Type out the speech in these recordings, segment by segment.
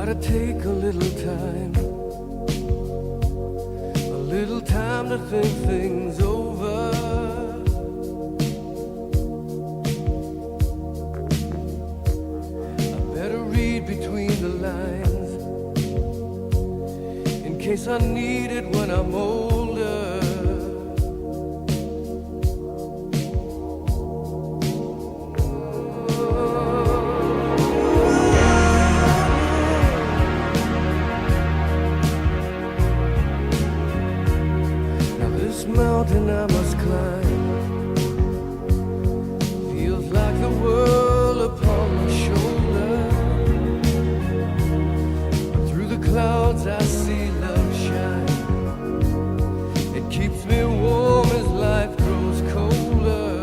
Gotta take a little time to think things over. I better read between the lines in case I need it when I'm older. This mountain I must climb feels like the world upon my shoulder. But through the clouds I see love shine. It keeps me warm as life grows colder.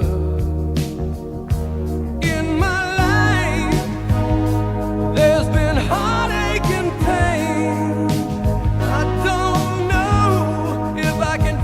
In my life there's been heartache and pain. I don't know if I can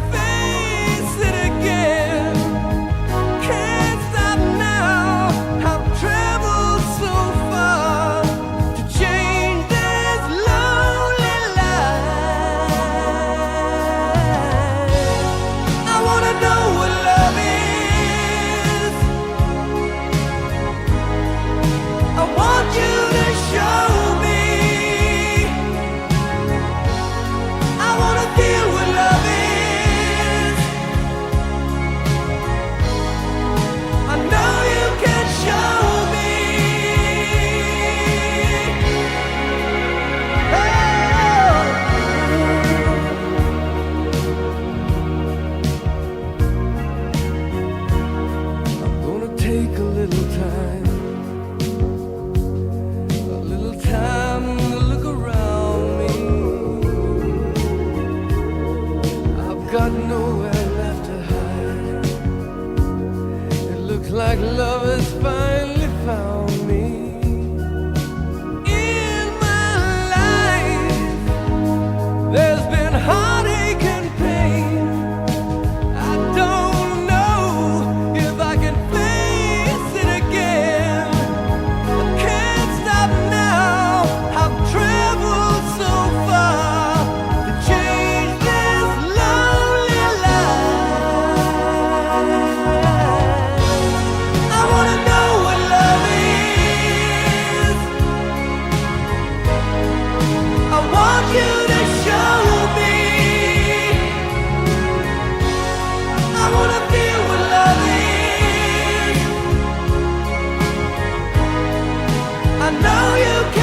take a little time to look around me. I've got nowhere left to hide. It looks like love has finally found me. In my life, there's been heartache and pain. I don't know if I can I know you can.